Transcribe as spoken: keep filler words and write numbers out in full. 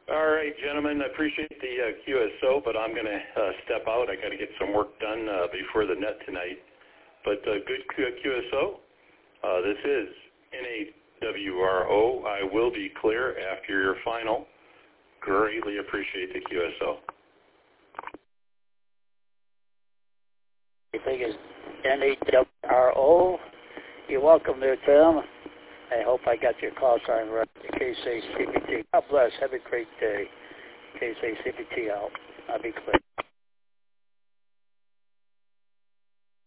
All right, gentlemen, I appreciate the uh, Q S O, but I'm going to uh, step out. I got to get some work done uh, before the net tonight. But uh, good Q S O. Uh, this is N A W R O. I will be clear after your final. Greatly appreciate the Q S O. I think it's N A W R O. You're welcome there, Tim. I hope I got your call sign right. K C C B T. God bless. Have a great day. K C C B T out. I'll be clear.